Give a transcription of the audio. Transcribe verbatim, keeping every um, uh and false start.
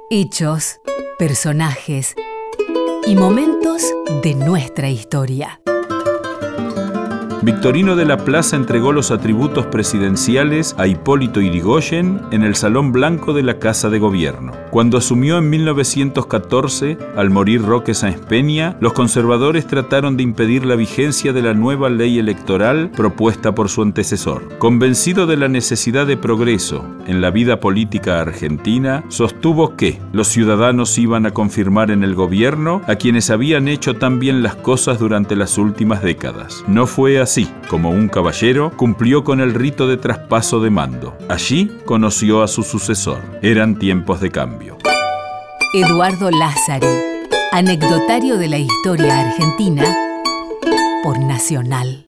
Hechos, personajes y momentos de nuestra historia. Victorino de la Plaza entregó los atributos presidenciales a Hipólito Yrigoyen en el Salón Blanco de la Casa de Gobierno. Cuando asumió en mil novecientos catorce, al morir Roque Sáenz Peña, los conservadores trataron de impedir la vigencia de la nueva ley electoral propuesta por su antecesor. Convencido de la necesidad de progreso en la vida política argentina, sostuvo que los ciudadanos iban a confirmar en el gobierno a quienes habían hecho tan bien las cosas durante las últimas décadas. No fue así. Así, como un caballero, cumplió con el rito de traspaso de mando. Allí conoció a su sucesor. Eran tiempos de cambio. Eduardo Lázari, anecdotario de la historia argentina por Nacional.